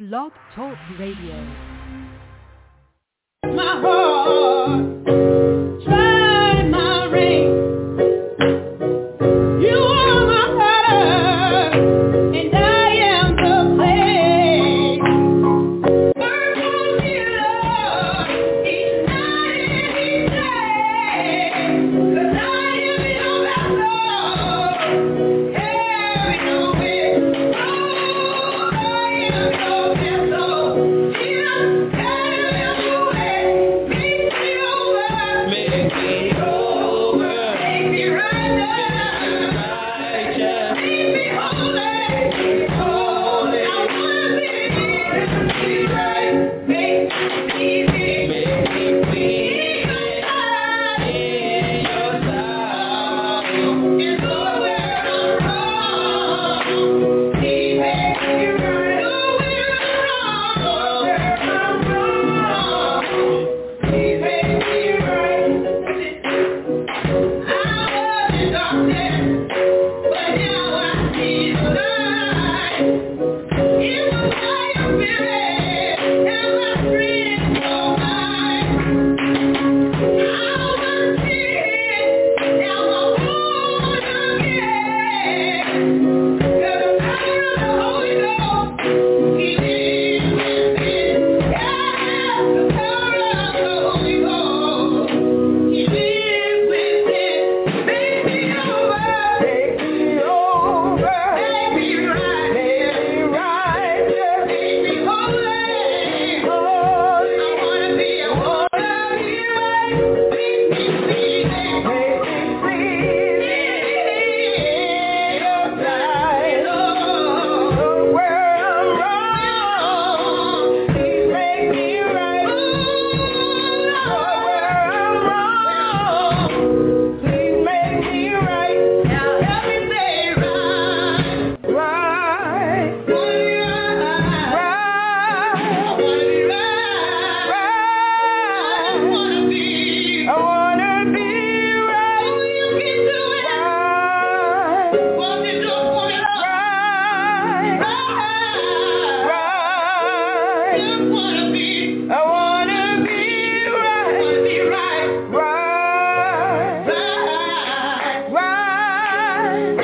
Blog Talk Radio. My heart, try my ring. You are my brother, and I am the clay. Work on me, Lord, each night and each day, 'cause I am your vessel, carry no weight. Oh, I am your vessel. Jesus, carry your weight. Make me over. Make me over. Make me righteous. Make me holy. Make me holy. I wanna be right. Make me clean. Make me clean. In your sight. It's where I'm wrong. He makes me right. Where I'm wrong. He makes me right. I was in darkness, but now I see the light. It was by your spirit and my friends so mine. I was sin, now I'm born again. 'Cause the power of the Holy Ghost, He lives within. Yeah, the power of the Holy Ghost, He lives within. Make me over. Make me over. Make me right. Make me righteous. Make me holy. Holy. I wanna be right. Make me pleasing. Make me pleasing. In your sight. Oh, where I'm wrong, Please make me right. Oh, where I'm wrong, Please make me right. Now help me say right. Right. Right. I wanna be right. I wanna be right. Oh, you can do it. Right. Walk it up for it. Right. Right. Just wanna be. I wanna be right. Wanna be right. Right. Right. Right.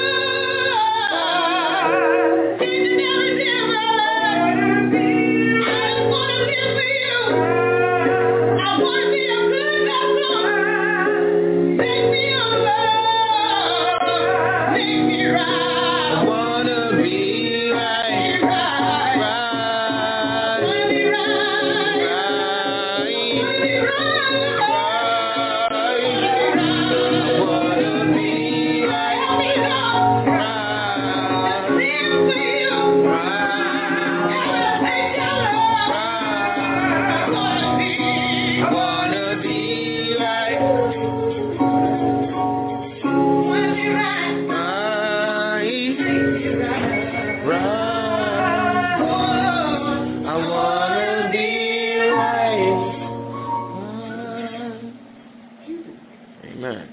Right. Changing everything right. I just wanna live for you. I wanna be a good vessel. Make me over. Make me right. I wanna be right. Right. Right. Wanna be right. Right. Wanna be right. Right. Wanna be right. Help me, Lord. Right. Live for you. Right. And I take your love. Right. I wanna be right. Wanna be right. Right. Oh, I wanna be right. Amen.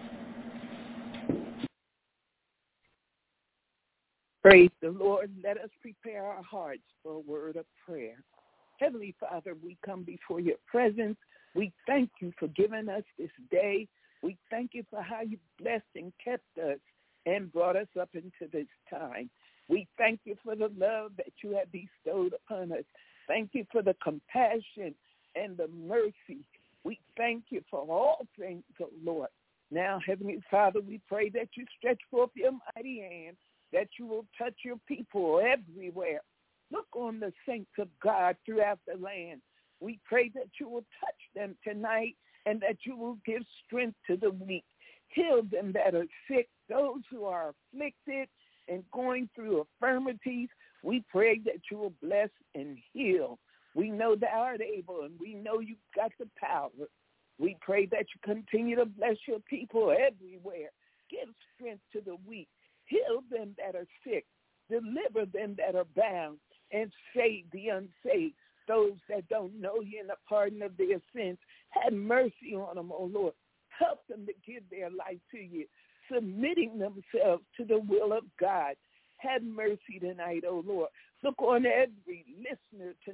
Praise the Lord. Let us prepare our hearts for a word of prayer. Heavenly Father, we come before your presence. We thank you for giving us this day. We thank you for how you blessed and kept us and brought us up into this time. We thank you for the love that you have bestowed upon us. Thank you for the compassion and the mercy. We thank you for all things, oh Lord. Now, Heavenly Father, we pray that you stretch forth your mighty hand, that you will touch your people everywhere. Look on the saints of God throughout the land. We pray that you will touch them tonight and that you will give strength to the weak. Heal them that are sick, those who are afflicted and going through infirmities. We pray that you will bless and heal. We know thou art able, and we know you've got the power. We pray that you continue to bless your people everywhere. Give strength to the weak. Heal them that are sick. Deliver them that are bound. And save the unsaved, those that don't know you in the pardon of their sins. Have mercy on them, O Lord. Help them to give their life to you, submitting themselves to the will of God. Have mercy tonight, O Lord. Look on every listener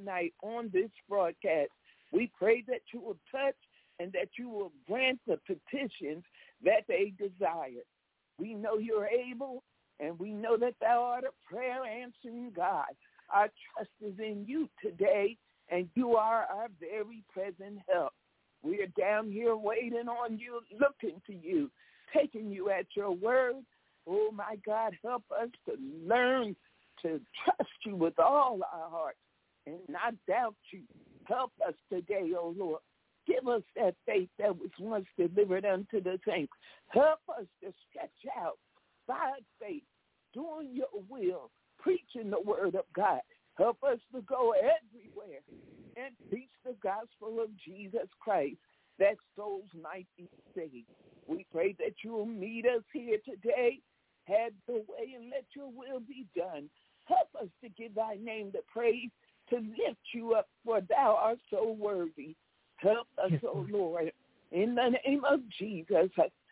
tonight on this broadcast. We pray that you will touch and that you will grant the petitions that they desire. We know you're able, and we know that thou art a prayer answering God. Our trust is in you today, and you are our very present help. We are down here waiting on you, looking to you, taking you at your word. Oh, my God, help us to learn to trust you with all our hearts and not doubt you. Help us today, oh Lord. Give us that faith that was once delivered unto the saints. Help us to stretch out by faith, doing your will, preaching the word of God. Help us to go everywhere and preach the gospel of Jesus Christ, that souls might be saved. We pray that you will meet us here today. Have the way and let your will be done. Help us to give thy name the praise, to lift you up, for thou art so worthy. Help us, oh Lord, in the name of Jesus.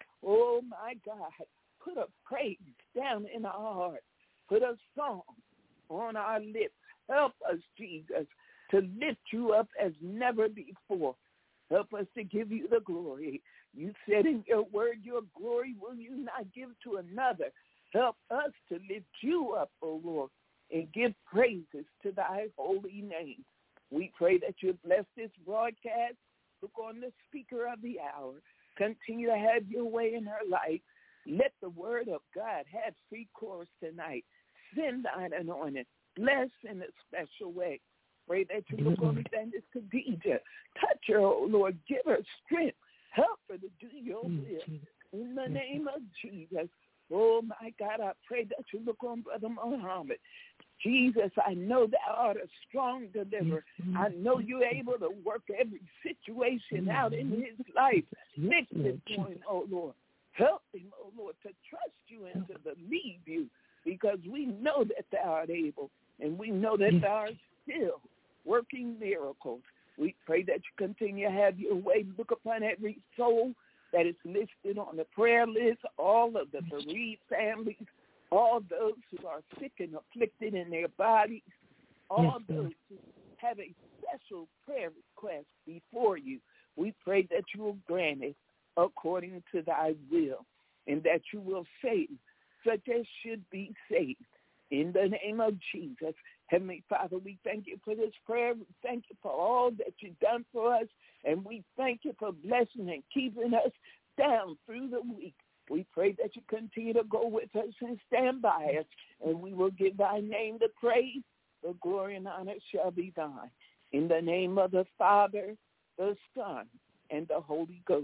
Oh, my God, put a praise down in our heart. Put a song on our lips. Help us, Jesus, to lift you up as never before. Help us to give you the glory. You said in your word, your glory will you not give to another. Help us to lift you up, O Lord, and give praises to thy holy name. We pray that you bless this broadcast. Look on the speaker of the hour. Continue to have your way in her life. Let the word of God have free course tonight. Send thine anointing. Bless in a special way. Pray that you look on Evangelist Khadijah. Touch her, oh Lord. Give her strength. Help her to do your will. In the name of Jesus. Oh, my God, I pray that you look on Brother Muhammad. Jesus, I know thou art a strong deliverer. I know you're able to work every situation out in his life. Fix it for him, oh Lord. Help him, oh Lord, to trust you and to believe you, because we know that thou art able, and we know that thou art still working miracles. We pray that you continue to have your way. Look upon every soul that is listed on the prayer list, all of the bereaved families, all those who are sick and afflicted in their bodies, all those who have a special prayer request before you. We pray that you will grant it according to thy will, and that you will save such as should be saved. In the name of Jesus, Heavenly Father, we thank you for this prayer. We thank you for all that you've done for us, and we thank you for blessing and keeping us down through the week. We pray that you continue to go with us and stand by us, and we will give thy name the praise. The glory and honor shall be thine. In the name of the Father, the Son, and the Holy Ghost.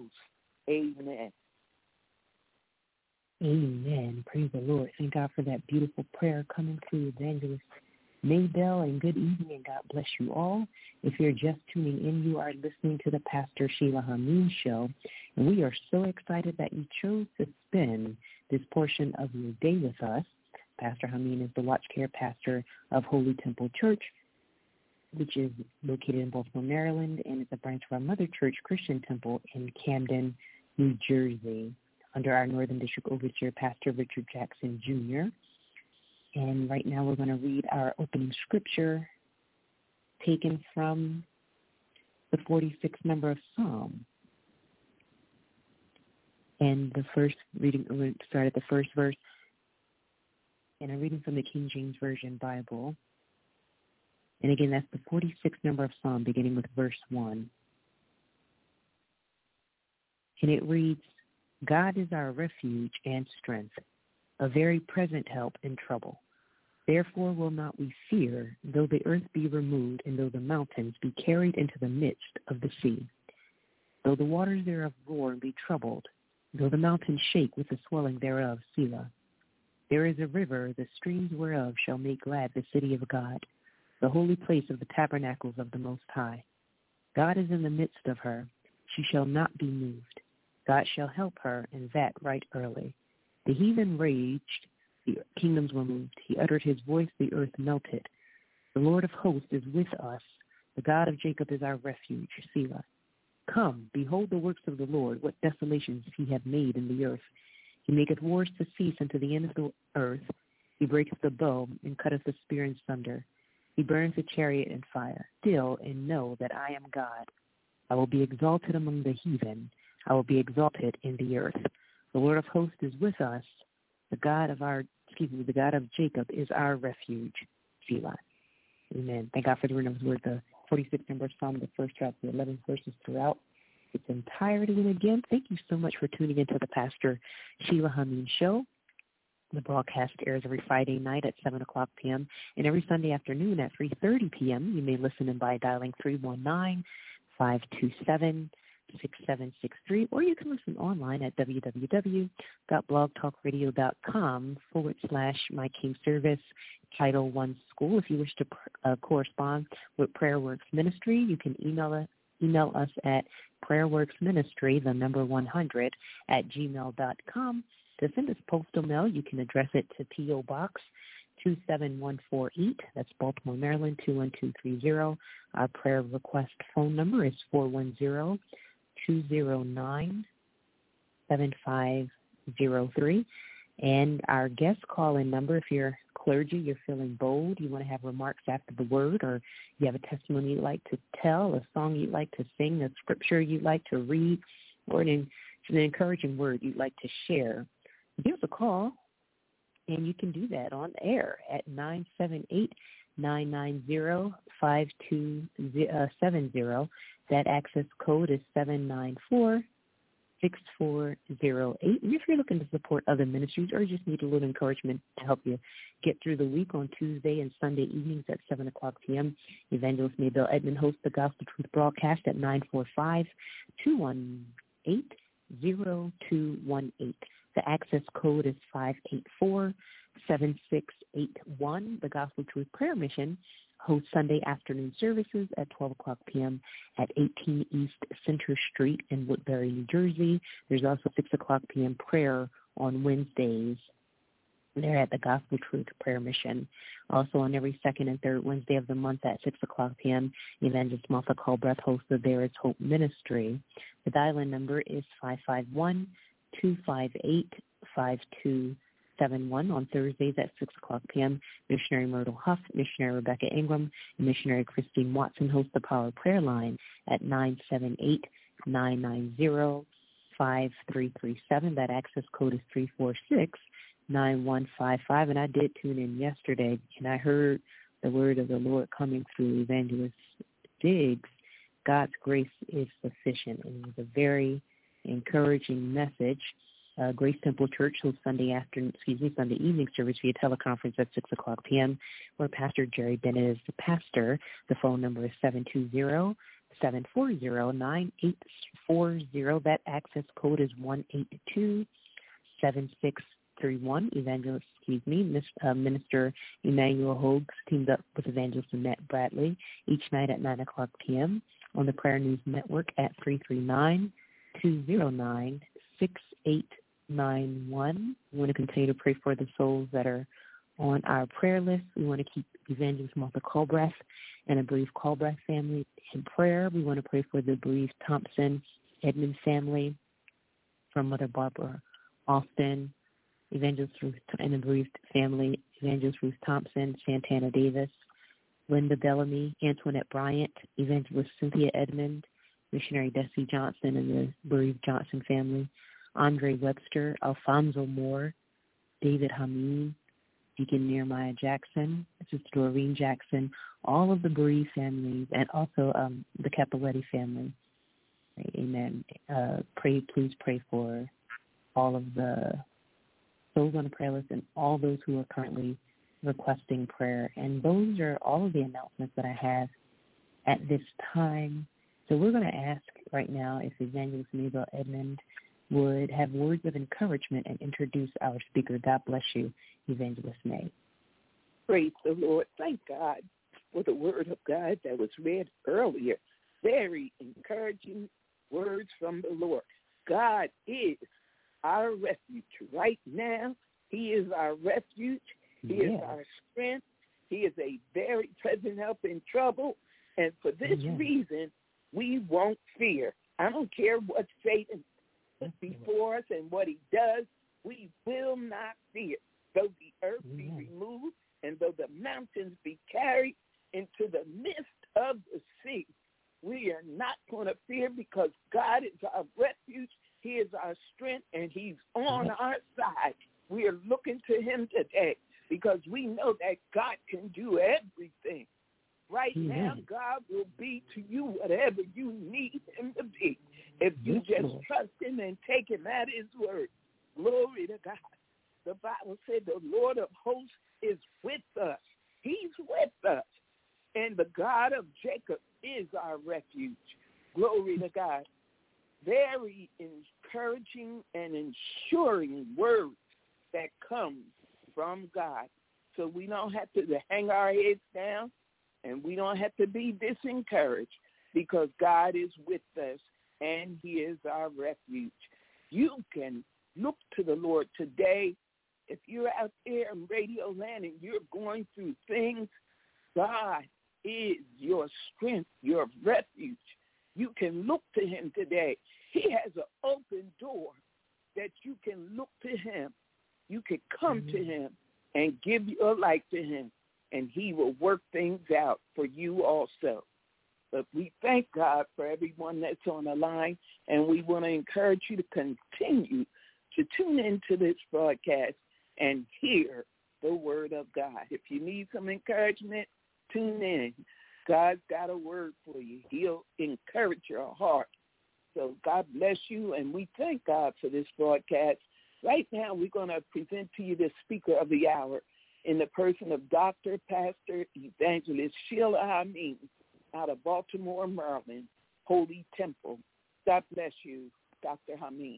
Amen. Amen. Praise the Lord. Thank God for that beautiful prayer coming through Evangelist Maybell, and good evening, and God bless you all. If you're just tuning in, you are listening to the Pastor Sheila Hameen Show, and we are so excited that you chose to spend this portion of your day with us. Pastor Hameen is the Watch Care Pastor of Holy Temple Church, which is located in Baltimore, Maryland, and it's a branch of our mother church, Christian Temple, in Camden, New Jersey, under our Northern District Overseer, Pastor Richard Jackson, Jr., and right now we're going to read our opening scripture taken from the 46th number of Psalm. And the first reading, we're going to start at the first verse. And I'm reading from the King James Version Bible. And again, that's the 46th number of Psalm, beginning with verse 1. And it reads, God is our refuge and strength, a very present help in trouble. Therefore will not we fear, though the earth be removed, and though the mountains be carried into the midst of the sea. Though the waters thereof roar and be troubled, though the mountains shake with the swelling thereof, Selah. There is a river, the streams whereof shall make glad the city of God, the holy place of the tabernacles of the Most High. God is in the midst of her. She shall not be moved. God shall help her, and that right early. The heathen raged, the kingdoms were moved. He uttered his voice, the earth melted. The Lord of hosts is with us. The God of Jacob is our refuge, Selah. Come, behold the works of the Lord, what desolations he hath made in the earth. He maketh wars to cease unto the end of the earth. He breaketh the bow, and cutteth the spear in sunder. He burns a chariot in fire. Still, and know that I am God. I will be exalted among the heathen. I will be exalted in the earth. The Lord of hosts is with us. The God of Jacob is our refuge. Selah. Amen. Thank God for the reading of His word, the 46th number Psalm, the first chapter, the 11 verses throughout its entirety. And again, thank you so much for tuning into the Pastor Sheila Hameen Show. The broadcast airs every Friday night at 7 o'clock p.m. and every Sunday afternoon at 3:30 p.m. You may listen in by dialing 319-527-6763, or you can listen online at www.blogtalkradio.com/My King Service Title I School. If you wish to correspond with PrayerWorks Ministry, you can email us at prayerworksministry, 100, @gmail.com. To send us postal mail, you can address it to P.O. Box 27148. That's Baltimore, Maryland, 21230. Our prayer request phone number is 410-209-7503. And our guest call-in number, if you're clergy, you're feeling bold, you want to have remarks after the word, or you have a testimony you'd like to tell, a song you'd like to sing, a scripture you'd like to read, or an encouraging word you'd like to share, give us a call, and you can do that on air at 978-990-5270. That access code is 794-6408. And if you're looking to support other ministries or just need a little encouragement to help you get through the week, on Tuesday and Sunday evenings at 7 o'clock p.m., Evangelist Maybelle Edmond hosts the Gospel Truth broadcast at 945-218-0218. The access code is 584-7681. The Gospel Truth Prayer Mission hosts Sunday afternoon services at 12 o'clock p.m. at 18 East Center Street in Woodbury, New Jersey. There's also 6 o'clock p.m. prayer on Wednesdays. They're at the Gospel Truth Prayer Mission. Also on every second and third Wednesday of the month at 6 o'clock p.m., Evangelist Martha Culbreath hosts the There Is Hope Ministry. The dial-in number is 551-258-5271. On Thursdays at 6 o'clock p.m., Missionary Myrtle Huff, Missionary Rebecca Ingram, and Missionary Christine Watson host the Power Prayer Line at 978-990-5337. That access code is 346-9155. And I did tune in yesterday, and I heard the word of the Lord coming through Evangelist Diggs. God's grace is sufficient, and it was a very encouraging message. Grace Temple Church hosts Sunday evening service via teleconference at 6 o'clock p.m., where Pastor Jerry Bennett is the pastor. The phone number is 720-740-9840. That access code is 182-7631. Minister Emmanuel Hogues teamed up with Evangelist Annette Bradley each night at 9 o'clock p.m. on the Prayer News Network at 339-209-6891. We want to continue to pray for the souls that are on our prayer list. We want to keep Evangelist Martha Culbreath and the bereaved Culbreath family in prayer. We want to pray for the bereaved Thompson Edmond family, from Mother Barbara Austin, Evangelist Ruth, and the bereaved family, Evangelist Ruth Thompson, Santana Davis, Linda Bellamy, Antoinette Bryant, Evangelist Cynthia Edmond, Missionary Desi Johnson and the bereaved Johnson family, Andre Webster, Alfonso Moore, David Hameen, Deacon Nehemiah Jackson, Sister Doreen Jackson, all of the bereaved families, and also the Capoletti family. Amen. Please pray for all of the souls on the prayer list and all those who are currently requesting prayer. And those are all of the announcements that I have at this time. So we're going to ask right now if Evangelist Maybelle Edmond would have words of encouragement and introduce our speaker. God bless you, Evangelist May. Praise the Lord. Thank God for the word of God that was read earlier. Very encouraging words from the Lord. God is our refuge right now. He is our refuge. He is our strength. He is a very present help in trouble. And for this reason, we won't fear. I don't care what Satan is before us and what he does. We will not fear. Though the earth be removed and though the mountains be carried into the midst of the sea. We are not going to fear because God is our refuge. He is our strength, and he's on our side. We are looking to him today because we know that God can do everything. Right now, God will be to you whatever you need him to be. If you just trust him and take him at his word. Glory to God. The Bible said the Lord of hosts is with us. He's with us. And the God of Jacob is our refuge. Glory to God. Very encouraging and ensuring words that come from God. So we don't have to hang our heads down, and we don't have to be disencouraged because God is with us, and he is our refuge. You can look to the Lord today. If you're out there in Radio Land and you're going through things, God is your strength, your refuge. You can look to him today. He has an open door that you can look to him. You can come to him and give your life to him, and he will work things out for you also. But we thank God for everyone that's on the line, and we want to encourage you to continue to tune into this broadcast and hear the word of God. If you need some encouragement, tune in. God's got a word for you. He'll encourage your heart. So God bless you, and we thank God for this broadcast. Right now, we're going to present to you the speaker of the hour in the person of Dr. Pastor Evangelist Sheila Hameen out of Baltimore, Maryland, Holy Temple. God bless you, Dr. Hameen.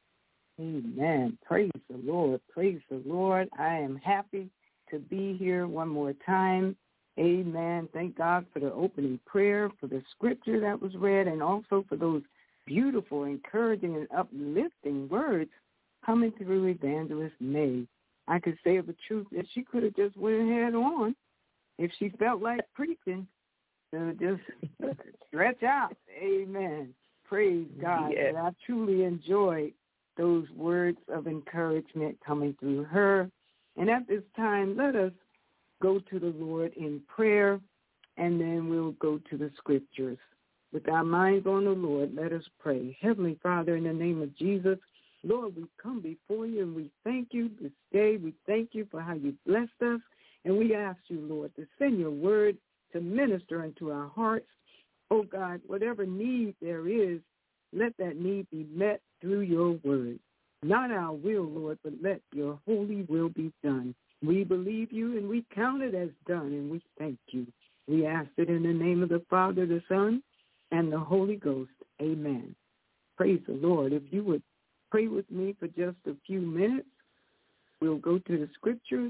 Amen. Praise the Lord. Praise the Lord. I am happy to be here one more time. Amen. Thank God for the opening prayer, for the scripture that was read, and also for those beautiful, encouraging, and uplifting words coming through Evangelist May. I could say of the truth that she could have just went ahead on if she felt like preaching. So just stretch out. Amen. Praise God. Yes. And I truly enjoyed those words of encouragement coming through her. And at this time, let us go to the Lord in prayer, and then we'll go to the scriptures. With our minds on the Lord, let us pray. Heavenly Father, in the name of Jesus, Lord, we come before you, and we thank you this day. We thank you for how you blessed us, and we ask you, Lord, to send your word to minister into our hearts. Oh, God, whatever need there is, let that need be met through your word. Not our will, Lord, but let your holy will be done. We believe you, and we count it as done, and we thank you. We ask it in the name of the Father, the Son, and the Holy Ghost. Amen. Praise the Lord. If you would pray with me for just a few minutes, we'll go to the scriptures,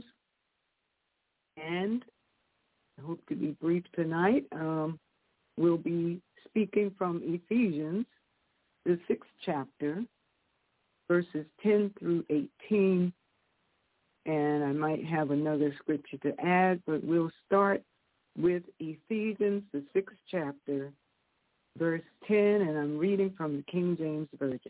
and I hope to be brief tonight. We'll be speaking from Ephesians, the 6th chapter, verses 10 through 18, and I might have another scripture to add, but we'll start with Ephesians, the 6th chapter, verse 10, and I'm reading from the King James Version.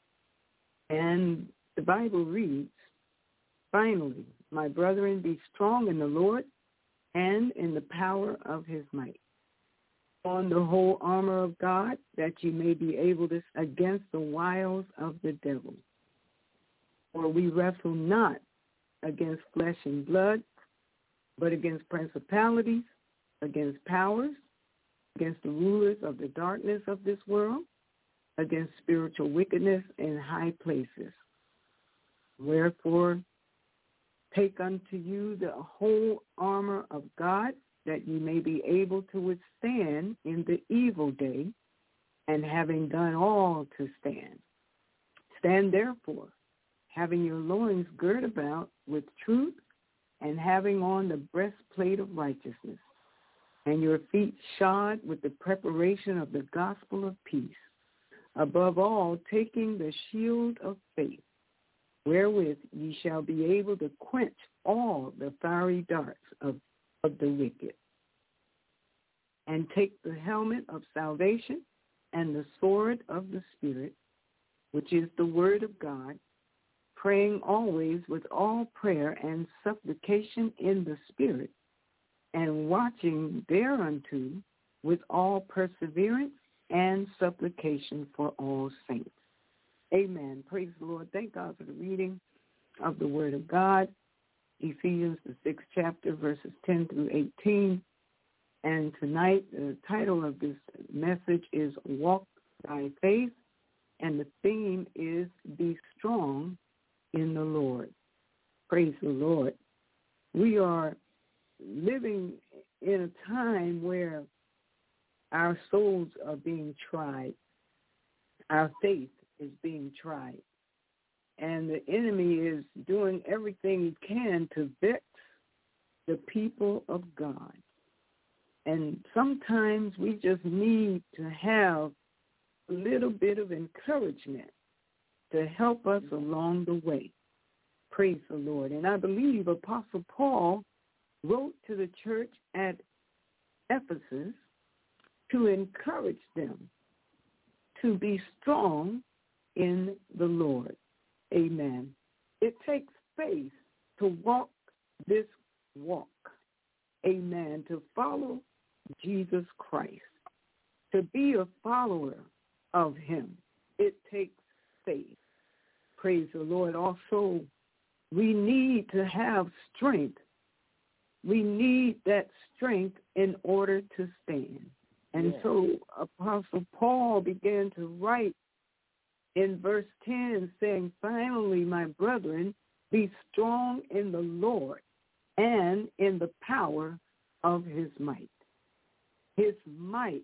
And the Bible reads, "Finally, my brethren, be strong in the Lord and in the power of his might. On the whole armor of God, that you may be able to against the wiles of the devil. For we wrestle not against flesh and blood, but against principalities, against powers, against the rulers of the darkness of this world, against spiritual wickedness in high places. Wherefore, take unto you the whole armor of God, that ye may be able to withstand in the evil day, and having done all to stand. Stand therefore, having your loins girt about with truth, and having on the breastplate of righteousness, and your feet shod with the preparation of the gospel of peace. Above all, taking the shield of faith, wherewith ye shall be able to quench all the fiery darts of the wicked. And take the helmet of salvation and the sword of the Spirit, which is the word of God, praying always with all prayer and supplication in the Spirit, and watching thereunto with all perseverance and supplication for all saints. Amen. Praise the Lord. Thank God for the reading of the Word of God. Ephesians, the 6th chapter, verses 10 through 18. And tonight, the title of this message is Walk by Faith, and the theme is Be Strong in the Lord. Praise the Lord. We are living in a time where our souls are being tried. Our faith is being tried. And the enemy is doing everything he can to vex the people of God. And sometimes we just need to have a little bit of encouragement to help us along the way. Praise the Lord. And I believe Apostle Paul wrote to the church at Ephesus to encourage them to be strong in the Lord. Amen. It takes faith to walk this walk. Amen. To follow Jesus Christ. To be a follower of him. It takes faith. Praise the Lord. Also, we need to have strength. We need that strength in order to stand. And so Apostle Paul began to write in verse 10 saying, finally, my brethren, be strong in the Lord and in the power of his might. His might,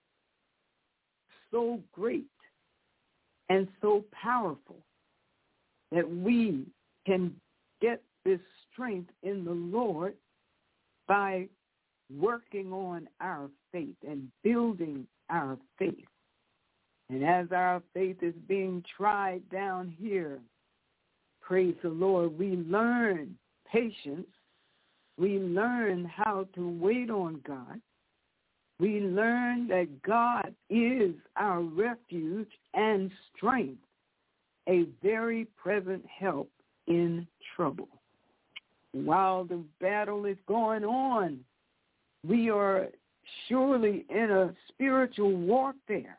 so great and so powerful that we can get this strength in the Lord by working on our faith and building our faith. And as our faith is being tried down here, praise the Lord, we learn patience. We learn how to wait on God. We learn that God is our refuge and strength, a very present help in trouble. While the battle is going on, we are surely in a spiritual warfare.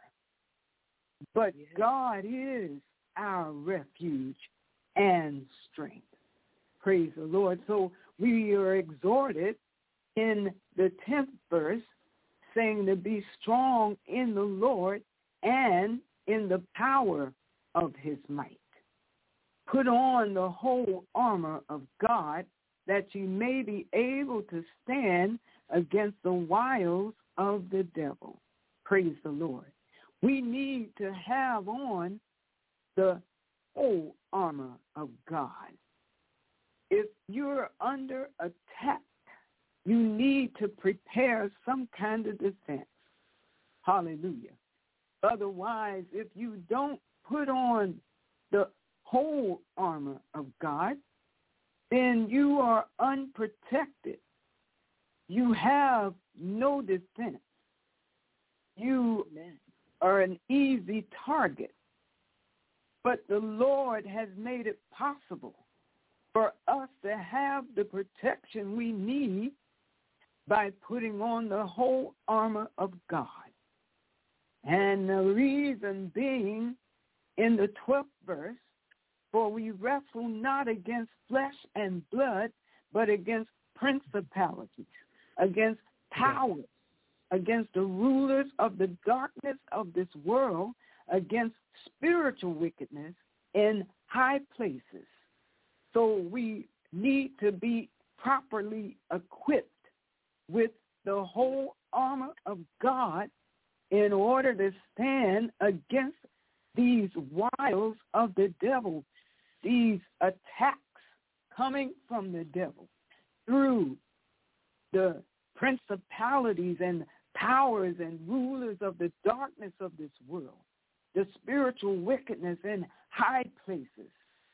But God is our refuge and strength. Praise the Lord. So we are exhorted in the 10th verse, saying to be strong in the Lord and in the power of his might. Put on the whole armor of God, that you may be able to stand against the wiles of the devil. Praise the Lord. We need to have on the whole armor of God. If you're under attack, you need to prepare some kind of defense. Hallelujah. Otherwise, if you don't put on the whole armor of God, then you are unprotected. You have no defense. You are an easy target. But the Lord has made it possible for us to have the protection we need by putting on the whole armor of God. And the reason being, in the 12th verse, for we wrestle not against flesh and blood, but against principalities, against powers, against the rulers of the darkness of this world, against spiritual wickedness in high places. So we need to be properly equipped with the whole armor of God in order to stand against these wiles of the devil, these attacks coming from the devil through the principalities and powers and rulers of the darkness of this world, the spiritual wickedness in high places.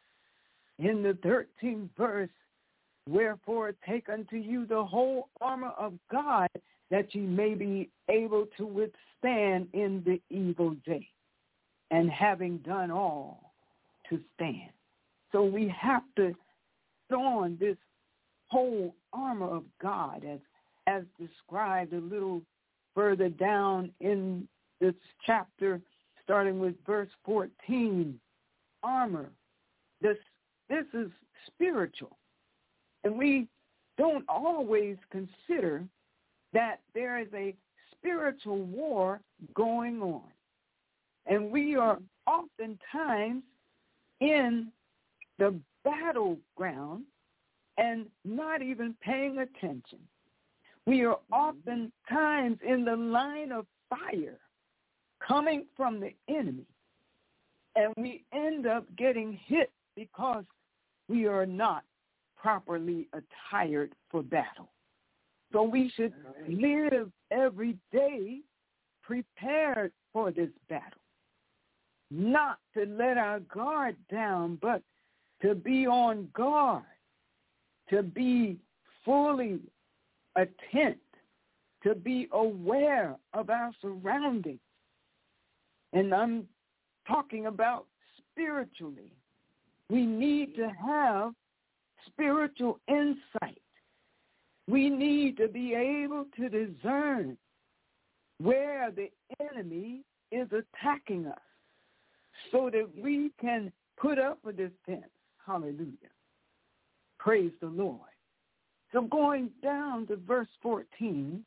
In the 13th verse, wherefore take unto you the whole armor of God, that ye may be able to withstand in the evil day, and having done all, to stand. So we have to put on this whole armor of God as described a little further down in this chapter, starting with verse 14, armor. This is spiritual. And we don't always consider that there is a spiritual war going on. And we are oftentimes in the battleground and not even paying attention. We are oftentimes in the line of fire coming from the enemy, and we end up getting hit because we are not properly attired for battle. So we should live every day prepared for this battle, not to let our guard down, but to be on guard, to be fully attent, to be aware of our surroundings. And I'm talking about spiritually. We need to have spiritual insight. We need to be able to discern where the enemy is attacking us so that we can put up a defense. Hallelujah. Praise the Lord. So going down to verse 14,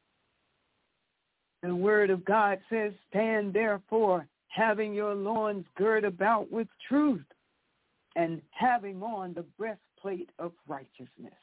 the word of God says, stand therefore, having your loins girt about with truth, and having on the breastplate of righteousness.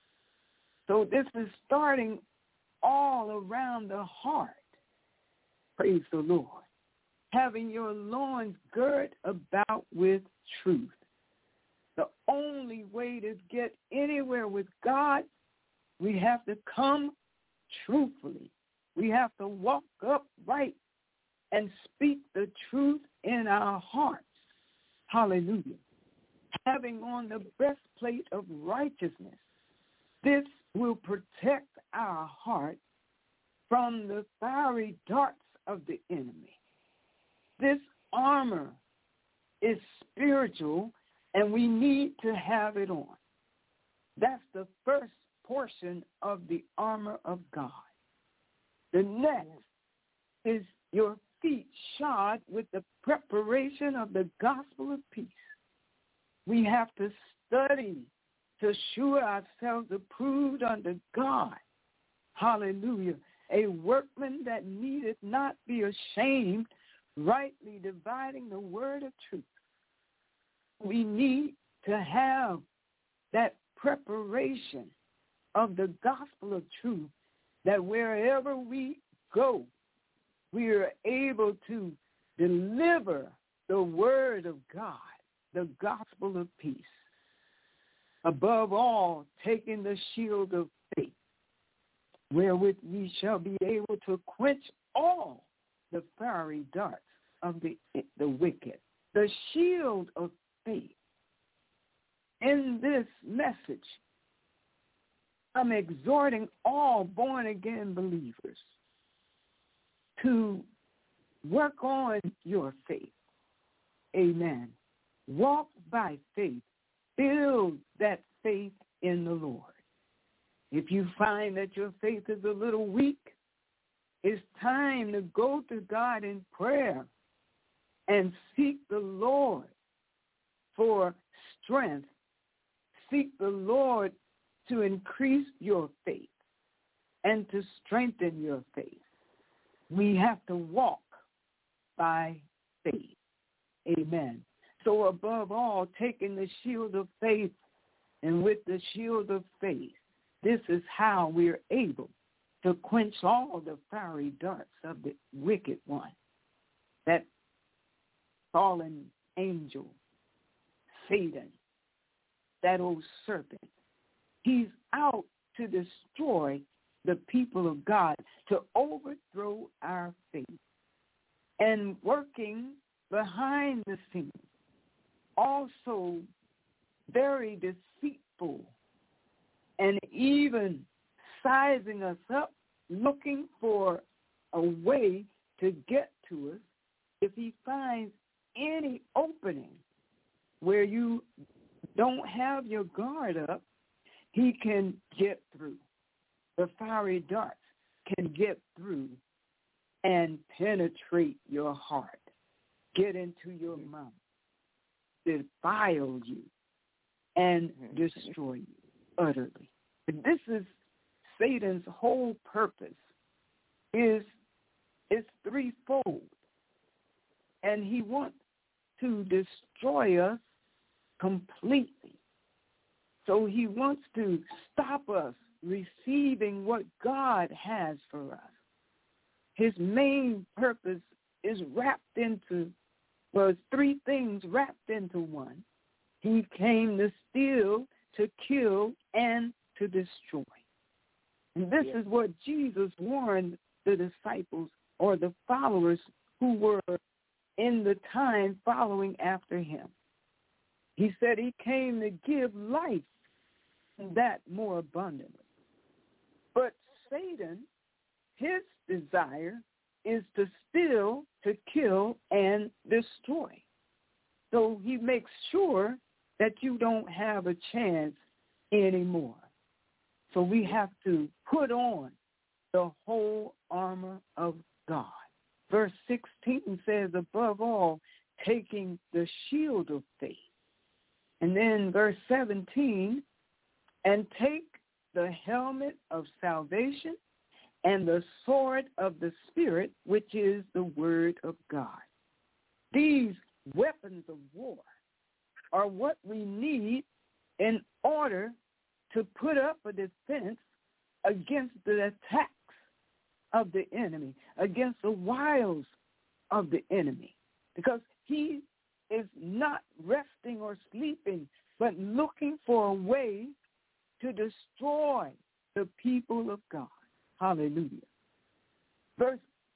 So this is starting all around the heart. Praise the Lord. Having your loins girt about with truth. The only way to get anywhere with God, we have to come truthfully. We have to walk upright and speak the truth in our hearts. Hallelujah. Having on the breastplate of righteousness. This will protect our heart from the fiery darts of the enemy. This armor is spiritual, and we need to have it on. That's the first portion of the armor of God. The next is your feet shod with the preparation of the gospel of peace. We have to study to shew ourselves approved unto God. Hallelujah. A workman that needeth not be ashamed, rightly dividing the word of truth. We need to have that preparation of the gospel of truth, that wherever we go, we are able to deliver the word of God, the gospel of peace. Above all, taking the shield of faith, wherewith we shall be able to quench all the fiery darts of the wicked. The shield of faith. In this message, I'm exhorting all born-again believers to work on your faith. Amen. Walk by faith. Build that faith in the Lord. If you find that your faith is a little weak, it's time to go to God in prayer and seek the Lord for strength. Seek the Lord to increase your faith and to strengthen your faith. We have to walk by faith. Amen. So above all, taking the shield of faith, and with the shield of faith, this is how we are able to quench all the fiery darts of the wicked one, that fallen angel, Satan, that old serpent. He's out to destroy the people of God, to overthrow our faith, and working behind the scenes, also very deceitful, and even sizing us up, looking for a way to get to us. If he finds any opening where you don't have your guard up, he can get through. the fiery darts can get through and penetrate your heart, get into your mouth, defile you, and destroy you utterly. This is Satan's whole purpose, is threefold. And he wants to destroy us completely. So he wants to stop us receiving what God has for us. His main purpose is wrapped into, well, three things wrapped into one. He came to steal, to kill, and to destroy. And this is what Jesus warned the disciples or the followers who were in the time following after him. He said he came to give life, and that more abundantly. But Satan, his desire is to steal, to kill, and destroy. So he makes sure that you don't have a chance anymore. So we have to put on the whole armor of God. Verse 16 says, above all, taking the shield of faith. And then verse 17, and take the helmet of salvation and the sword of the Spirit, which is the word of God. These weapons of war are what we need in order to put up a defense against the attacks of the enemy, against the wiles of the enemy, because he is not resting or sleeping, but looking for a way to destroy the people of God. Hallelujah. Verse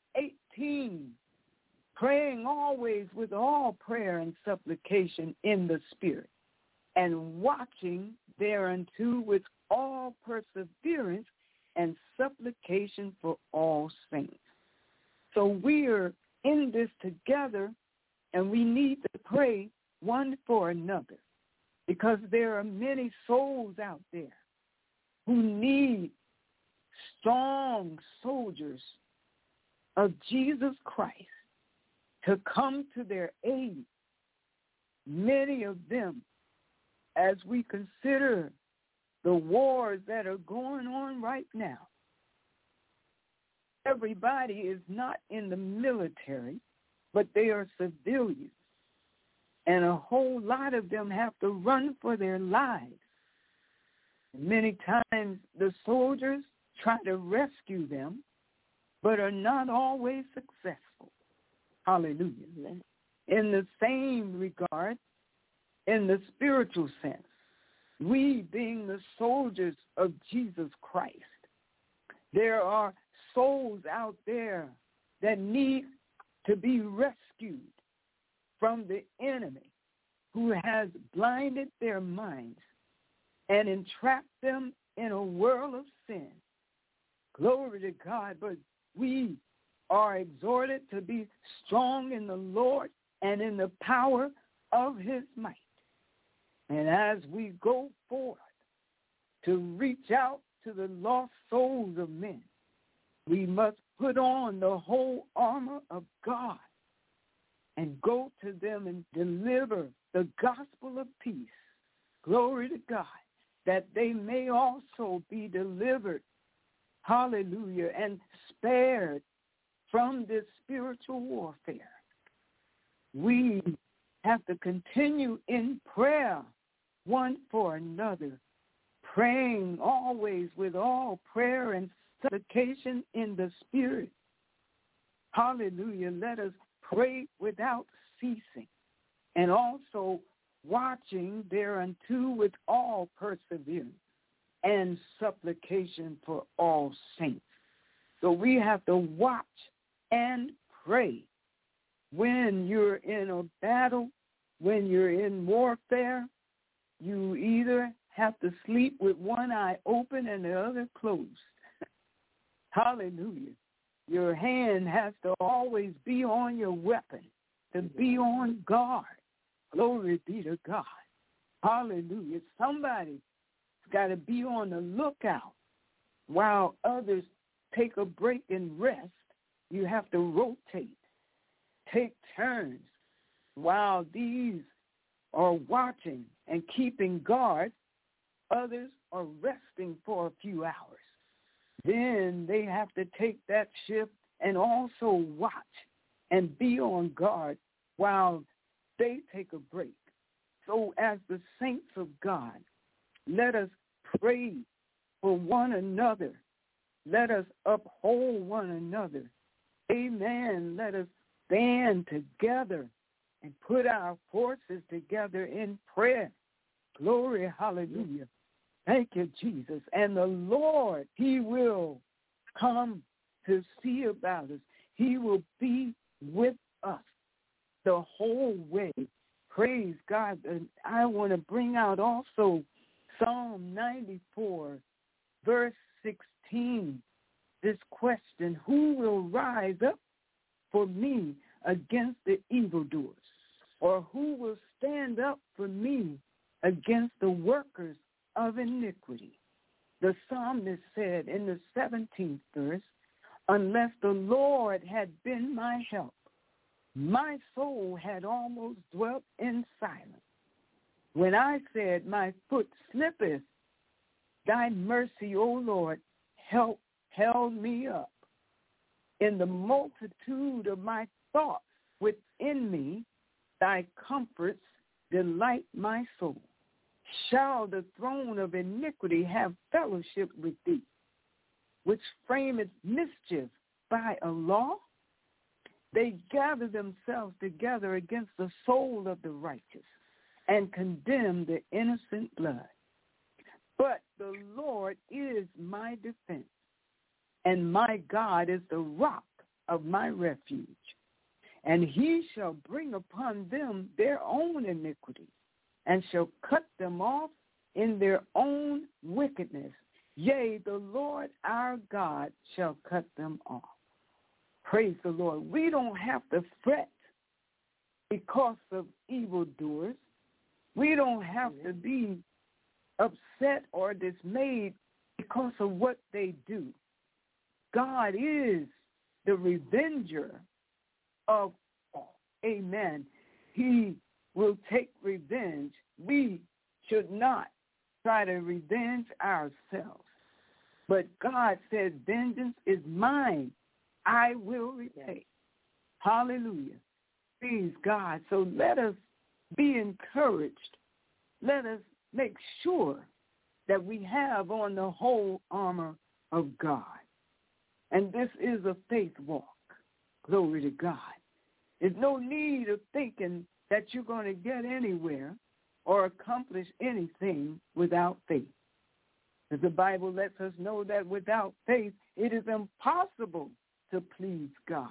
18, praying always with all prayer and supplication in the Spirit, and watching thereunto with all perseverance and supplication for all saints. So we are in this together, and we need to pray one for another, because there are many souls out there who need strong soldiers of Jesus Christ to come to their aid. Many of them, as we consider the wars that are going on right now, everybody is not in the military, but they are civilians. And a whole lot of them have to run for their lives. Many times the soldiers try to rescue them, but are not always successful. Hallelujah. In the same regard, in the spiritual sense, we being the soldiers of Jesus Christ, there are souls out there that need to be rescued from the enemy who has blinded their minds and entrapped them in a whirl of sin. Glory to God, but we are exhorted to be strong in the Lord and in the power of his might. And as we go forth to reach out to the lost souls of men, we must put on the whole armor of God and go to them and deliver the gospel of peace. Glory to God, that they may also be delivered, hallelujah, and spared from this spiritual warfare. We have to continue in prayer one for another, praying always with all prayer and supplication in the Spirit. Hallelujah. Let us pray without ceasing, and also watching thereunto with all perseverance and supplication for all saints. So we have to watch and pray. When you're in a battle, when you're in warfare, you either have to sleep with one eye open and the other closed. Hallelujah. Your hand has to always be on your weapon, to be on guard. Glory be to God. Hallelujah. Somebody's got to be on the lookout while others take a break and rest, you have to rotate, take turns. While these are watching and keeping guard, others are resting for a few hours. Then they have to take that shift and also watch and be on guard while they take a break. So as the saints of God, let us pray for one another. Let us uphold one another. Amen. Let us stand together and put our forces together in prayer. Glory, hallelujah. Thank you, Jesus. And the Lord, he will come to see about us. He will be with us the whole way. Praise God. And I want to bring out also Psalm 94, verse 16, this question: who will rise up for me against the evildoers? Or who will stand up for me against the workers of iniquity? The psalmist said in the 17th verse, unless the Lord had been my help, my soul had almost dwelt in silence. When I said, my foot slippeth, thy mercy, O Lord, held me up. In the multitude of my thoughts within me, thy comforts delight my soul. Shall the throne of iniquity have fellowship with thee, which frameth mischief by a law? They gather themselves together against the soul of the righteous and condemn the innocent blood. But the Lord is my defense, and my God is the rock of my refuge. And he shall bring upon them their own iniquity, and shall cut them off in their own wickedness. Yea, the Lord our God shall cut them off. Praise the Lord. We don't have to fret because of evildoers. We don't have to be upset or dismayed because of what they do. God is the revenger of all. Amen. He will take revenge. We should not try to revenge ourselves. But God said, vengeance is mine. I will repay. Hallelujah. Praise God. So let us be encouraged. Let us make sure that we have on the whole armor of God. And this is a faith walk. Glory to God. There's no need of thinking that you're going to get anywhere or accomplish anything without faith. As the Bible lets us know that without faith, it is impossible to please God.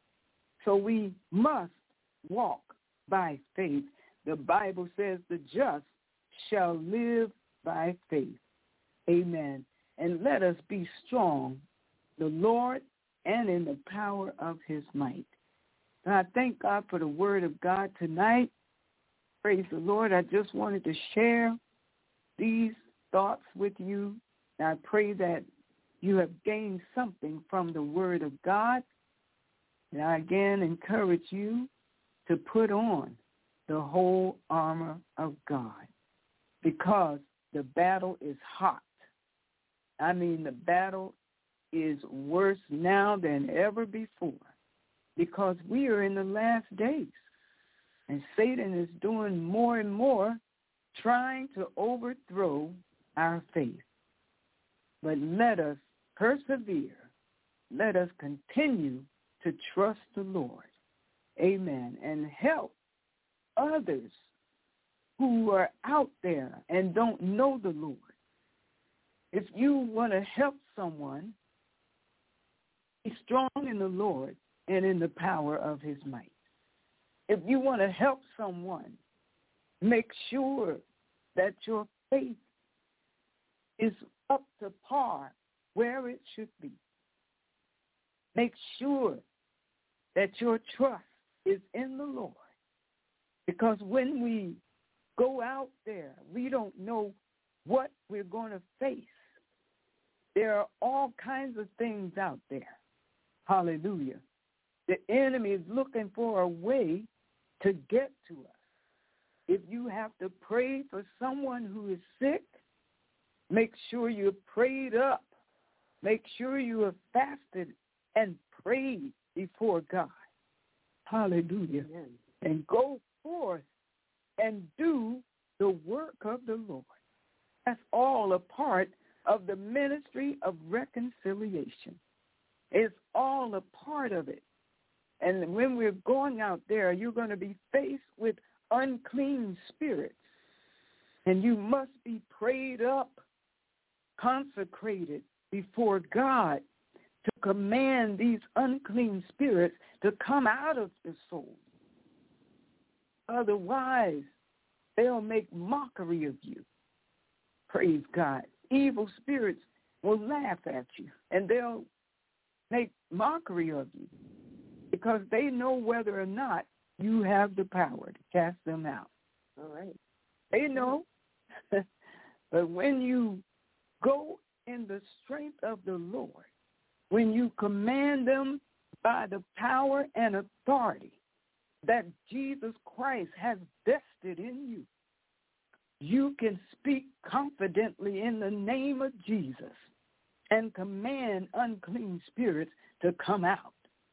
So we must walk by faith. The Bible says the just shall live by faith. Amen. And let us be strong, the Lord, and in the power of his might. And I thank God for the word of God tonight. Praise the Lord. I just wanted to share these thoughts with you. And I pray that you have gained something from the word of God. And I again encourage you to put on the whole armor of God, because the battle is hot. I mean, the battle is worse now than ever before, because we are in the last days, and Satan is doing more and more trying to overthrow our faith. But let us persevere. Let us continue to trust the Lord. Amen. And help others who are out there and don't know the Lord. If you want to help someone, be strong in the Lord and in the power of his might. If you want to help someone, make sure that your faith is up to par where it should be. Make sure that your trust is in the Lord. Because when we go out there, we don't know what we're going to face. There are all kinds of things out there. Hallelujah. The enemy is looking for a way to get to us. If you have to pray for someone who is sick, make sure you're prayed up. Make sure you are fasted and prayed before God. Hallelujah. Amen. And go forth and do the work of the Lord. That's all a part of the ministry of reconciliation. It's all a part of it. And when we're going out there, you're going to be faced with unclean spirits. And you must be prayed up, consecrated before God to command these unclean spirits to come out of the soul. Otherwise, they'll make mockery of you. Praise God. Evil spirits will laugh at you, and they'll make mockery of you because they know whether or not you have the power to cast them out. All right. They know. But when you go in the strength of the Lord, when you command them by the power and authority that Jesus Christ has vested in you, you can speak confidently in the name of Jesus and command unclean spirits to come out.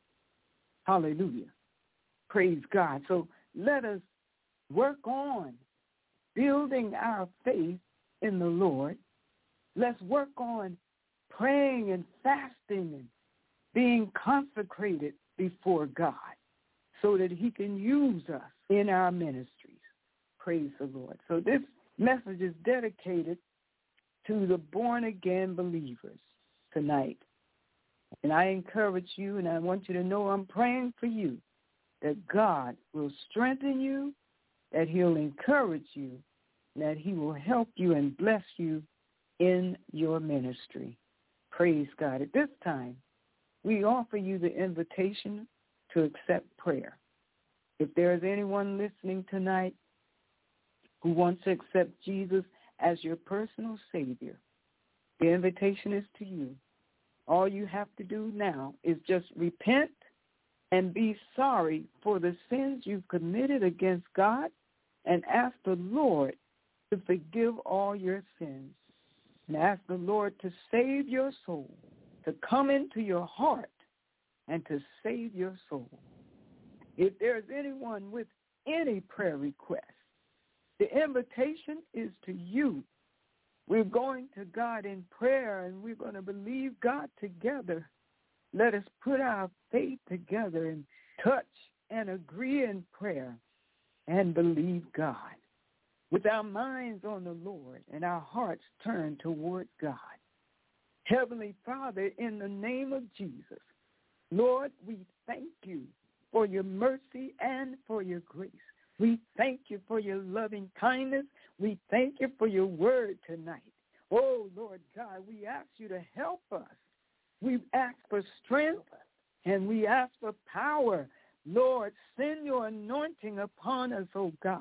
Hallelujah. Praise God. So let us work on building our faith in the Lord. Let's work on praying and fasting and being consecrated before God so that he can use us in our ministries. Praise the Lord. So this message is dedicated to the born-again believers tonight. And I encourage you, and I want you to know I'm praying for you, that God will strengthen you, that he'll encourage you, and that he will help you and bless you in your ministry. Praise God. At this time, we offer you the invitation to accept prayer. If there is anyone listening tonight who wants to accept Jesus as your personal Savior, the invitation is to you. All you have to do now is just repent and be sorry for the sins you've committed against God and ask the Lord to forgive all your sins. And ask the Lord to save your soul, to come into your heart and to save your soul. If there's anyone with any prayer request, the invitation is to you. We're going to God in prayer, and we're going to believe God together. Let us put our faith together and touch and agree in prayer and believe God with our minds on the Lord and our hearts turned toward God. Heavenly Father, in the name of Jesus, Lord, we thank you for your mercy and for your grace. We thank you for your loving kindness. We thank you for your word tonight. Oh, Lord God, we ask you to help us. We ask for strength and we ask for power. Lord, send your anointing upon us, oh God.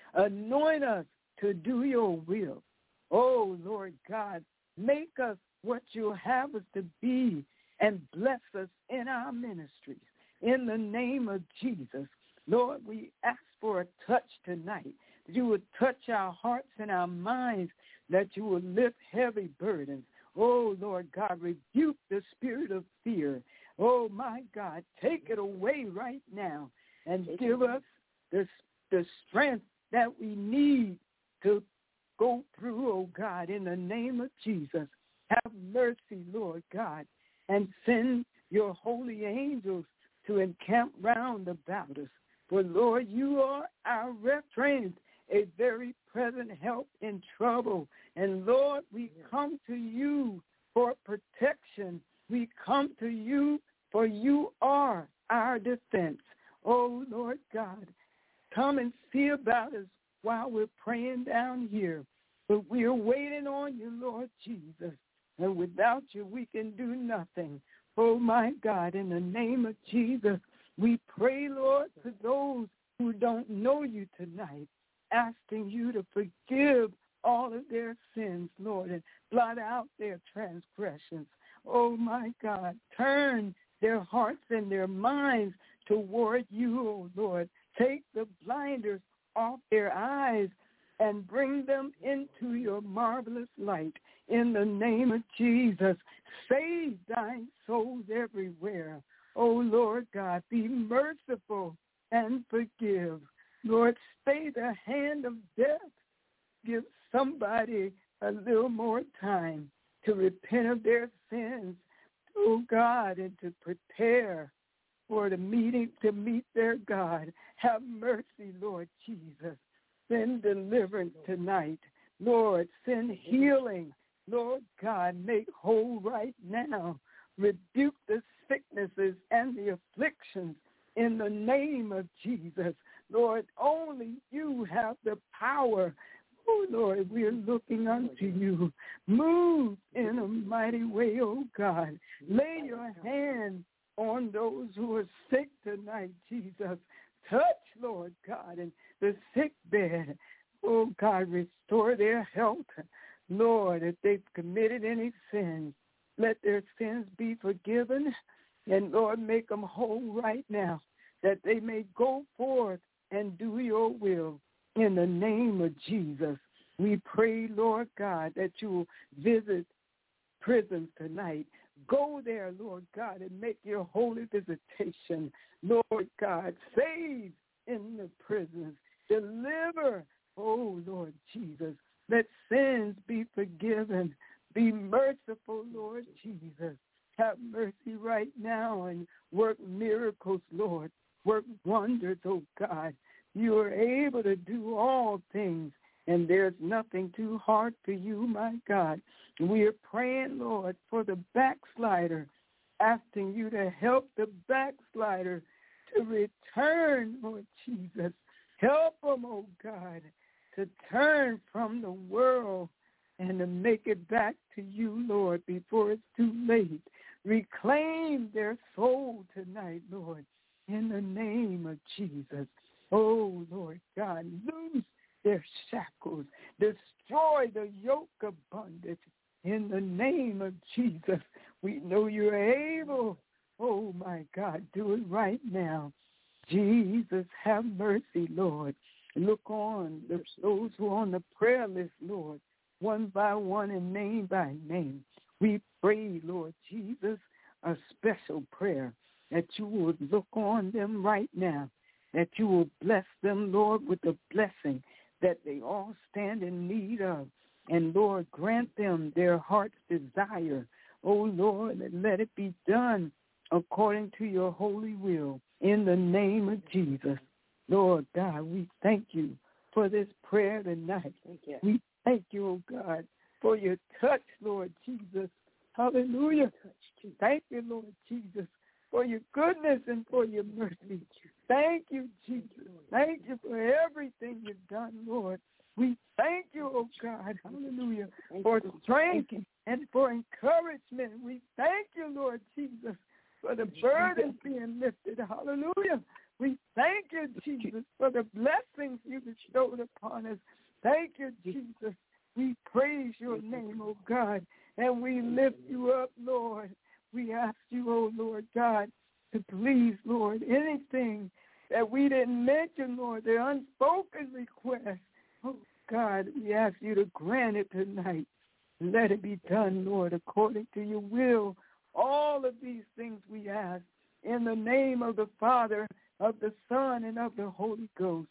Anoint us to do your will. Oh, Lord God, make us what you have us to be and bless us in our ministries. In the name of Jesus, Lord, we ask for a touch tonight, that you would touch our hearts and our minds, that you would lift heavy burdens. Oh, Lord God, rebuke the spirit of fear. Oh, my God, take it away right now and give us the strength that we need to go through, oh God, in the name of Jesus. Have mercy, Lord God, and send your holy angels to encamp round about us. For, Lord, you are our refuge, a very present help in trouble. And, Lord, we come to you for protection. We come to you for you are our defense. Oh, Lord God, come and see about us while we're praying down here. But we are waiting on you, Lord Jesus. And without you, we can do nothing. Oh, my God, in the name of Jesus, we pray, Lord, for those who don't know you tonight, asking you to forgive all of their sins, Lord, and blot out their transgressions. Oh, my God, turn their hearts and their minds toward you, oh, Lord. Take the blinders off their eyes and bring them into your marvelous light. In the name of Jesus, save thine souls everywhere. Oh, Lord God, be merciful and forgive. Lord, stay the hand of death. Give somebody a little more time to repent of their sins, oh God, and to prepare for the meeting to meet their God. Have mercy, Lord Jesus. Send deliverance tonight. Lord, send healing. Lord God, make whole right now. Rebuke the sicknesses and the afflictions in the name of Jesus. Lord, only you have the power. Oh, Lord, we are looking unto you. Move in a mighty way, oh God. Lay your hand on those who are sick tonight, Jesus. Touch, Lord God, in the sick bed. Oh, God, restore their health. Lord, if they've committed any sins, let their sins be forgiven. And, Lord, make them whole right now, that they may go forth and do your will. In the name of Jesus, we pray, Lord God, that you will visit prisons tonight. Go there, Lord God, and make your holy visitation. Lord God, save in the prisons. Deliver, oh, Lord Jesus. Let sins be forgiven. Be merciful, Lord Jesus. Have mercy right now and work miracles, Lord. Work wonders, oh God. You are able to do all things, and there's nothing too hard for you, my God. We are praying, Lord, for the backslider, asking you to help the backslider to return, Lord Jesus. Help them, oh God, to turn from the world and to make it back to you, Lord, before it's too late. Reclaim their soul tonight, Lord, in the name of Jesus. Oh, Lord God, loose their shackles. Destroy the yoke of bondage. In the name of Jesus, we know you're able. Oh, my God, do it right now. Jesus, have mercy, Lord. Look on those who are on the prayer list, Lord, one by one and name by name. We pray, Lord Jesus, a special prayer that you would look on them right now, that you will bless them, Lord, with the blessing that they all stand in need of. And, Lord, grant them their heart's desire. Oh, Lord, and let it be done according to your holy will in the name of Jesus. Lord God, we thank you for this prayer tonight. We thank you, oh God, for your touch, Lord Jesus. Hallelujah. Thank you, Lord Jesus, for your goodness and for your mercy. Thank you, Jesus. Thank you for everything you've done, Lord. We thank you, oh God, hallelujah, for strength and for encouragement. We thank you, Lord Jesus, for the burdens being lifted. Hallelujah. We thank you, Jesus, for the blessings you bestowed upon us. Thank you, Jesus. We praise your name, oh God, and we lift you up, Lord. We ask you, oh Lord God, to please, Lord, anything that we didn't mention, Lord, the unspoken request. Oh God, we ask you to grant it tonight. Let it be done, Lord, according to your will. All of these things we ask in the name of the Father, of the Son, and of the Holy Ghost.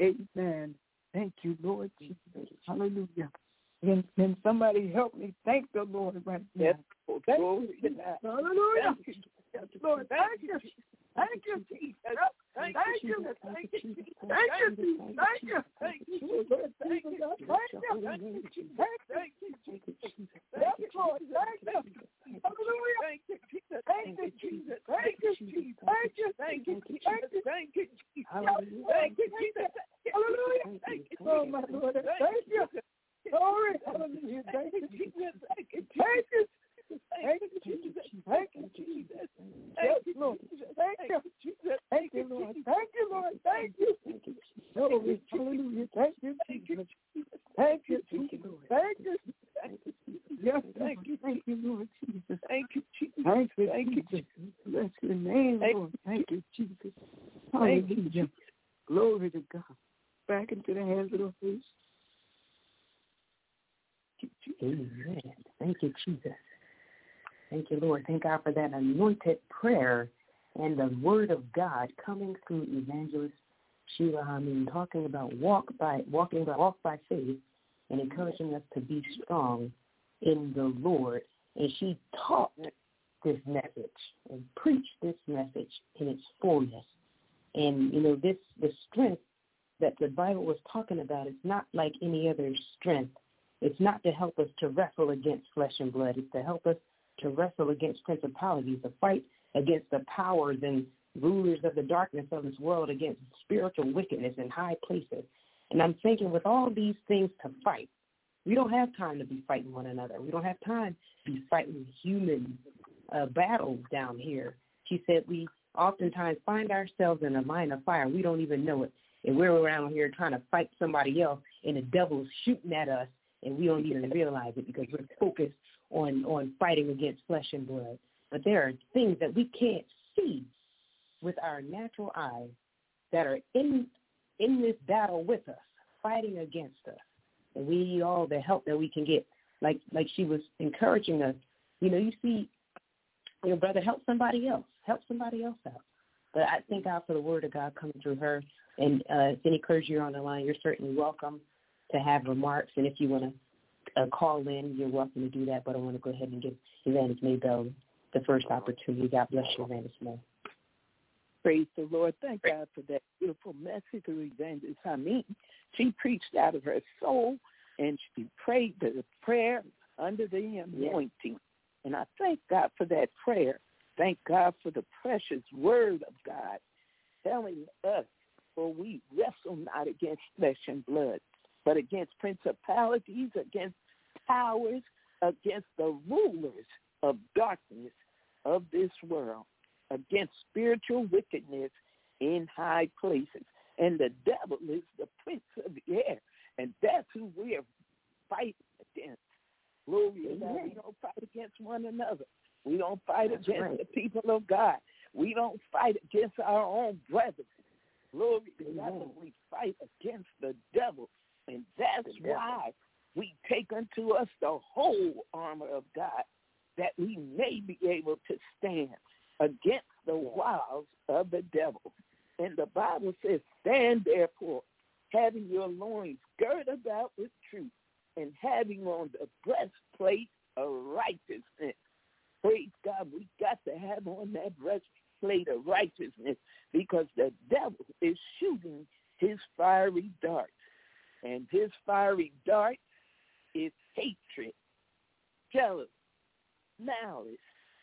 Amen. Thank you, Lord Jesus. Hallelujah. Can somebody help me thank the Lord right now? Yes. Thank you. Hallelujah. Yes, Lord, thank you. Thank you, Jesus. Thank you. Thank you. Thank you. Thank you. Thank you. Thank you. Thank you. Thank you. Yes, Lord. Thank you. Hallelujah. Thank you, Jesus. Thank you, Jesus. Thank you, Jesus. Thank you. Thank you, Jesus. Thank you, Jesus. Thank you, Jesus. Hallelujah. Thank you, oh my Lord. Thank you. Glory. Hallelujah. Thank you, Jesus. Thank you, Jesus. Thank you, Jesus. Thank you, Jesus. Yes, Lord. Thank you, Jesus. Thank you, Lord. Thank you, Lord. Thank you. Glory. Hallelujah. Thank you, Jesus. Thank you, Jesus. Thank you, Hallelujah. Glory to God. Back into the hands of the host. Amen. Thank you, Jesus. Thank you, Lord. Thank God for that anointed prayer and the word of God coming through Evangelist Sheila Hameen, talking about walk by faith and encouraging us to be strong in the Lord. And she taught this message and preached this message in its fullness. And, you know, the strength that the Bible was talking about is not like any other strength. It's not to help us to wrestle against flesh and blood. It's to help us to wrestle against principalities, to fight against the powers and rulers of the darkness of this world, against spiritual wickedness in high places. And I'm thinking with all these things to fight, we don't have time to be fighting one another. We don't have time to be fighting human battles down here. She said we oftentimes find ourselves in a line of fire. We don't even know it. And we're around here trying to fight somebody else, and the devil's shooting at us, and we don't even realize it because we're focused on fighting against flesh and blood. But there are things that we can't see with our natural eyes that are in this battle with us, fighting against us. And we need all the help that we can get. Like she was encouraging us. You know, you see your brother, help somebody else. Help somebody else out. But I thank God for the word of God coming through her. And if any clergy are on the line, you're certainly welcome to have remarks. And if you want to call in, you're welcome to do that. But I want to go ahead and give Evangelist Maybell the first opportunity. God bless you, Evangelist May. Praise the Lord. Thank God for that beautiful message of Evangelist Hameen. She preached out of her soul, and she prayed the prayer under the anointing. Yes. And I thank God for that prayer. Thank God for the precious word of God telling us, for we wrestle not against flesh and blood, but against principalities, against powers, against the rulers of darkness of this world, against spiritual wickedness in high places. And the devil is the prince of the air, and that's who we are fighting against. Glory to God. We don't fight against one another. We don't fight against the people of God. We don't fight against our own brethren. Glory to God, but we fight against the devil. And that's why we take unto us the whole armor of God, that we may be able to stand against the wiles of the devil. And the Bible says, stand therefore, having your loins girt about with truth, and having on the breastplate of righteousness. Praise God, we got to have on that breastplate of righteousness, because the devil is shooting his fiery darts. And his fiery dart is hatred, jealousy, malice,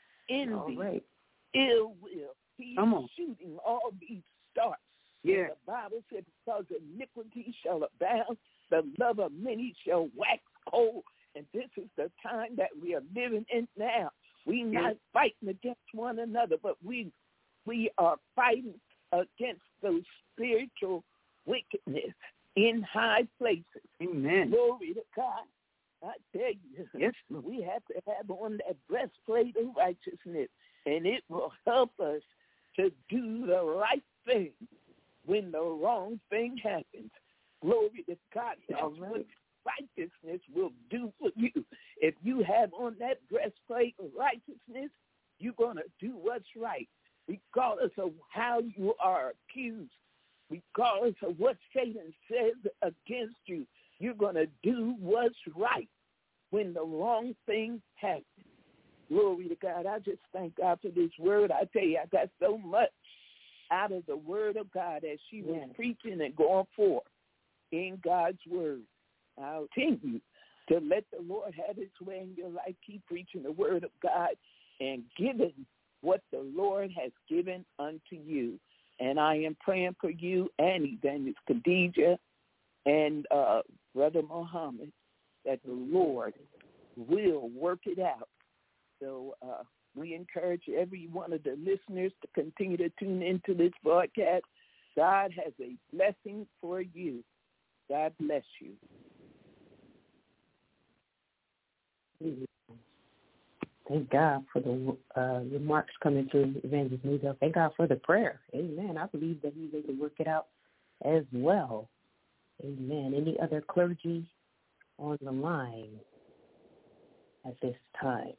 envy, ill will. He's shooting all these darts. Yeah. The Bible said, because iniquity shall abound, the love of many shall wax cold. And this is the time that we are living in now. We're not fighting against one another, but we are fighting against those spiritual wickedness in high places. Amen. Glory to God. I tell you, we have to have on that breastplate of righteousness, and it will help us to do the right thing when the wrong thing happens. Glory to God. That's what righteousness will do for you. If you have on that breastplate of righteousness, you're going to do what's right, regardless of how you are accused, regardless of what Satan says against you. You're going to do what's right when the wrong thing happens. Glory to God. I just thank God for this word. I tell you, I got so much out of the word of God as she was preaching and going forth in God's word. I'll continue to let the Lord have his way in your life. Keep preaching the word of God and giving what the Lord has given unto you. And I am praying for you and Evangelist Khadijah and Brother Muhammad, that the Lord will work it out. So we encourage every one of the listeners to continue to tune into this broadcast. God has a blessing for you. God bless you. Thank God for the remarks coming through Evangelist Newdale. Thank God for the prayer. Amen. I believe that he's able to work it out as well. Amen. Any other clergy on the line at this time?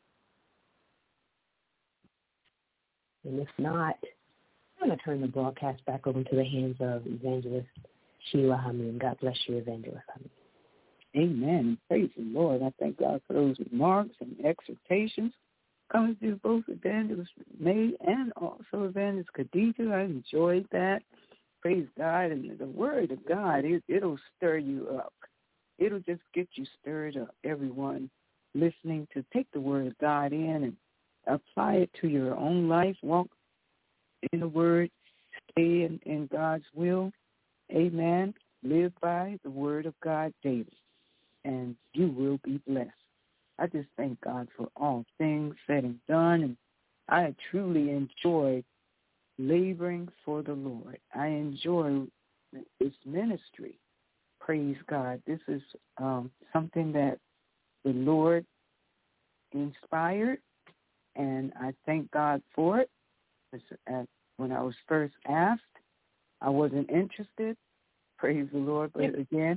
And if not, I'm going to turn the broadcast back over to the hands of Evangelist Sheila Hameen. God bless you, Evangelist Hameen. Amen. Praise the Lord. I thank God for those remarks and exhortations coming through both Evangelist May and also Evangelist Khadijah. I enjoyed that. Praise God. And the word of God, it'll stir you up. It'll just get you stirred up, everyone listening, to take the word of God in and apply it to your own life. Walk in the word. Stay in God's will. Amen. Live by the word of God daily, and you will be blessed. I just thank God for all things said and done, and I truly enjoy laboring for the Lord. I enjoy this ministry. Praise God. This is something that the Lord inspired, and I thank God for it. When I was first asked, I wasn't interested. Praise the Lord. But again,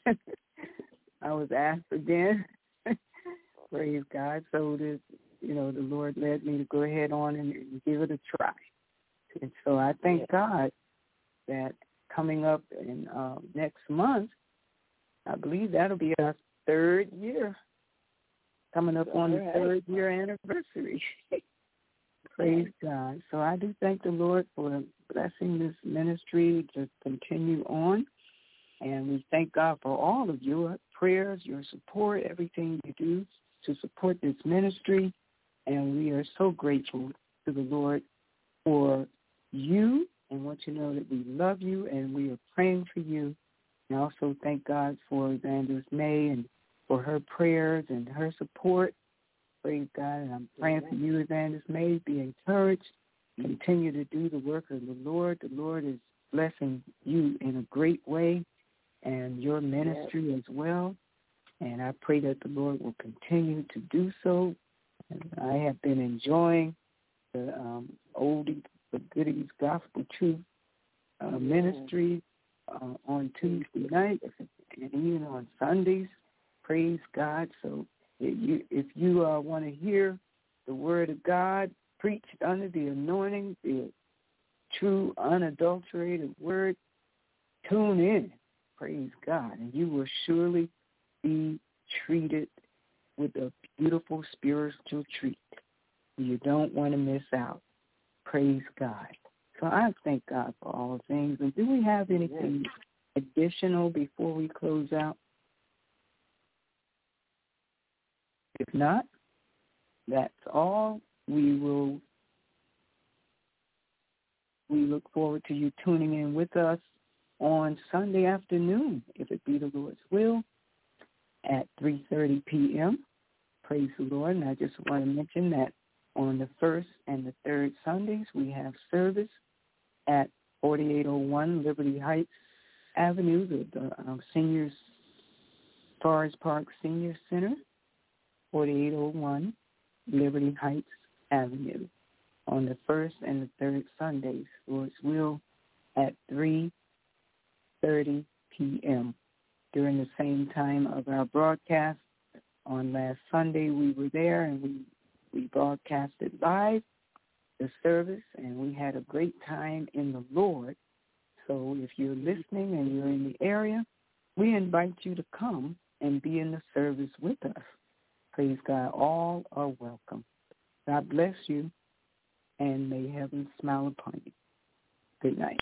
I was asked again. Praise God. So the Lord led me to go ahead on and give it a try. And so I thank God that coming up in next month, I believe that'll be our third year, coming up on the third year anniversary. Praise God. So I do thank the Lord for blessing this ministry to continue on. And we thank God for all of your prayers, your support, everything you do to support this ministry. And we are so grateful to the Lord for you, and want you to know that we love you and we are praying for you. And also thank God for Evangelist May and for her prayers and her support. Praise God. And I'm praying for you, Evangelist May. Be encouraged. Continue to do the work of the Lord. The Lord is blessing you in a great way, and your ministry as well. And I pray that the Lord will continue to do so. And I have been enjoying the oldie but goodies gospel truth ministry on Tuesday night and even on Sundays. Praise God. So if you want to hear the word of God preached under the anointing, the true unadulterated word, tune in. Praise God. And you will surely be treated with a beautiful spiritual treat. You don't want to miss out. Praise God. So I thank God for all things. And do we have anything additional before we close out? If not, that's all. We look forward to you tuning in with us on Sunday afternoon, if it be the Lord's will, at 3:30 p.m. Praise the Lord. And I just want to mention that on the first and the third Sundays, we have service at 4801 Liberty Heights Avenue, the Seniors Forest Park Senior Center, 4801 Liberty Heights Avenue. On the first and the third Sundays, Lord's will, at 3:30 p.m. During the same time of our broadcast. On last Sunday, we were there, and we broadcasted live the service, and we had a great time in the Lord. So if you're listening and you're in the area, we invite you to come and be in the service with us. Praise God. All are welcome. God bless you, and may heaven smile upon you. Good night.